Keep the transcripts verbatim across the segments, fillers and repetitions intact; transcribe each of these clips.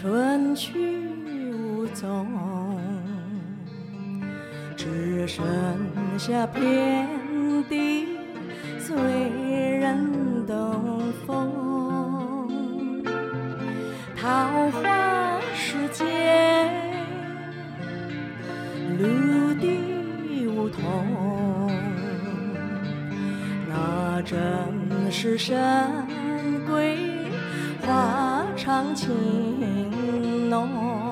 春去无踪，只剩下遍地醉人东风。桃花世界，陆地梧桐，那正是神归花常情浓。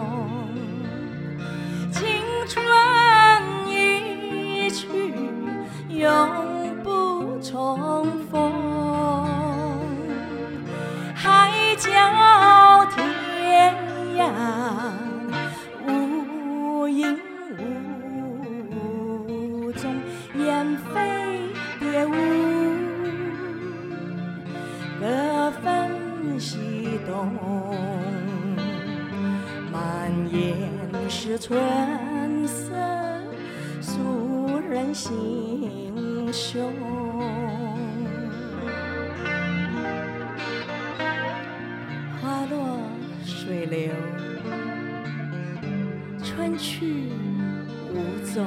青春一去永不重逢，海角天涯无影无踪，雁飞蝶舞各分西东，满眼是春色诉人心胸。花落水流，春去无踪，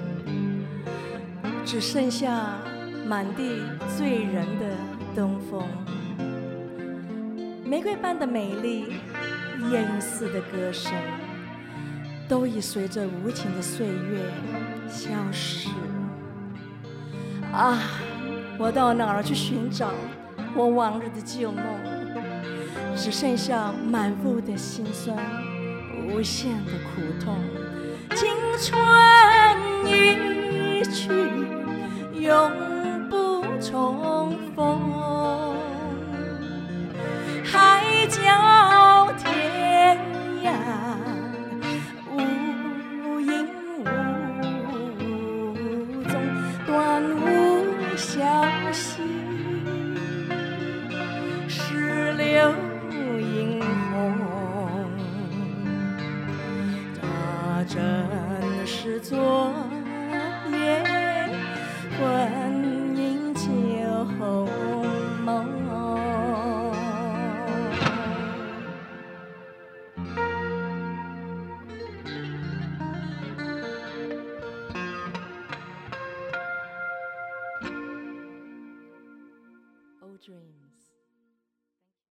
只剩下满地醉人的东风。玫瑰般的美丽，烟云似的歌声，都已随着无情的岁月消逝。啊，我到哪儿去寻找我往日的旧梦？只剩下满腹的心酸，无限的苦痛。青春一去永不重逢，海角天涯无影无踪，断无消息，石榴映红，踏着